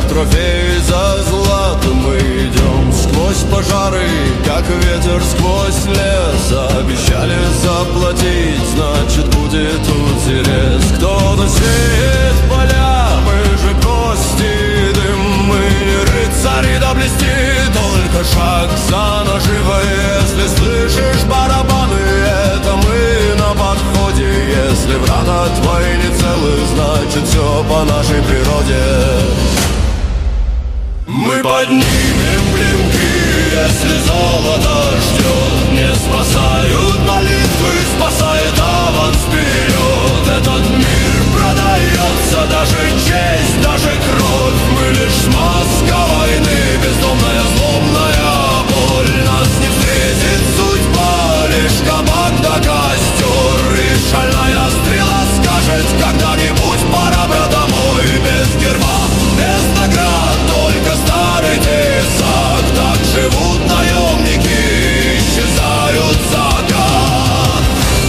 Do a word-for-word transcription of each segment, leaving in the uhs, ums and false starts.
трофей за златом. Мы идем сквозь пожары, как ветер сквозь лес. Обещали заплатить, значит будет интерес. Кто-то сеет поля, мы же кости и дым. Мы не рыцари да блестит, только шаг за наживой. Если слышишь барабаны, это мы на подходе. Если врата твои не целы, значит все по нашей природе. Мы поднимем клинки, если золото ждет. Не спасают молитвы, спасает аванс вперед. Этот мир продается, даже честь, даже кровь. Мы лишь смазка войны, бездомная злобная боль. Нас не встретит судьба, лишь кабак да костер. И шальная стрела скажет когда-нибудь: пора, брат, домой. Без герба, без наград, только старый тесак. Так живут наемники, исчезают закат.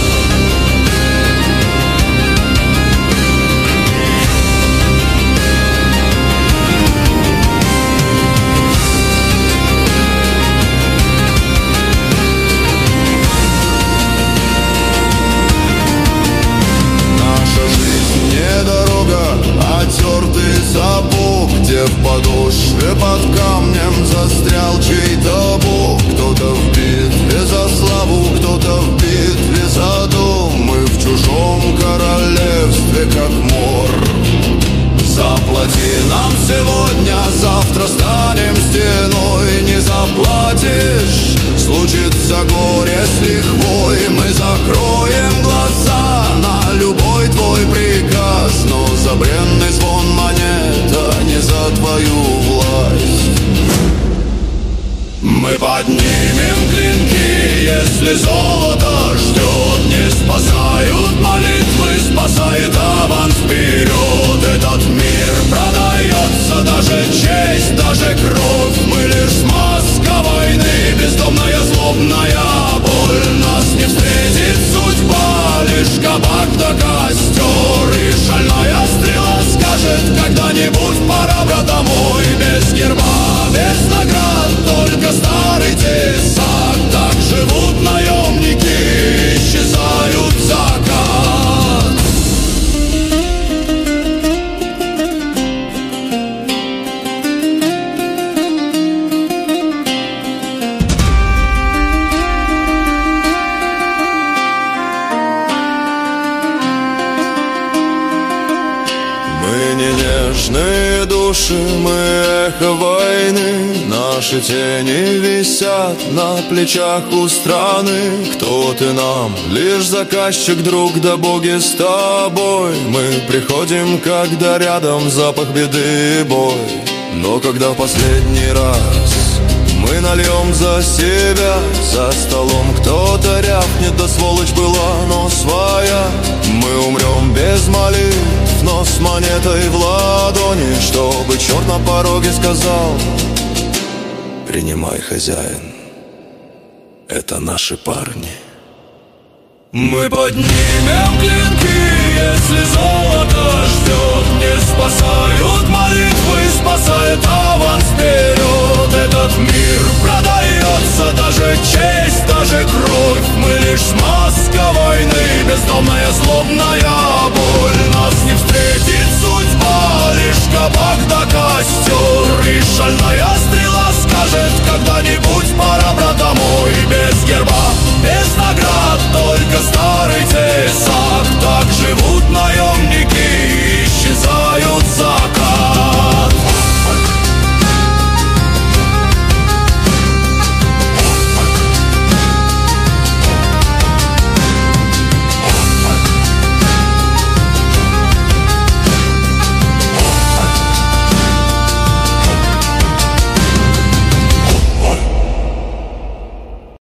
Наша жизнь не дорога, а тертый сапог, где в подошве под камнем застрял чей-то бог. Кто-то в битве за славу, кто-то в битве за дом. Мы в чужом королевстве, как мор. Заплати нам сегодня, завтра станем стеной. Не заплатишь, случится горе с лихвой. Мы закроем глаза на любой твой приказ, но за бренный звон монет, а не за твою власть. Мы поднимем клинки, если золото ждет. Не спасают молитвы, спасает аванс вперед. Этот мир продается, даже честь, даже кровь. Мы лишь смазка войны, бездомная злобная боль. Нас не встретит судьба, лишь кабак да костер. И шальная стрела скажет когда-нибудь: пора, брат, домой. Без герба, без наград, только старый тесак. Так живут наемники, исчезают закат. Мы не нежные души, мы эхо войны. Наши тени висят на плечах у страны. Кто ты нам? Лишь заказчик, друг, да боги с тобой. Мы приходим, когда рядом запах беды и бой. Но когда в последний раз мы нальем за себя, за столом кто-то рявкнет: да сволочь была, но своя. Мы умрем без молитв, но с монетой в ладони, чтобы черт на пороге сказал: принимай, хозяин, это наши парни. Мы поднимем клинки, если золото ждет. Не спасают молитвы,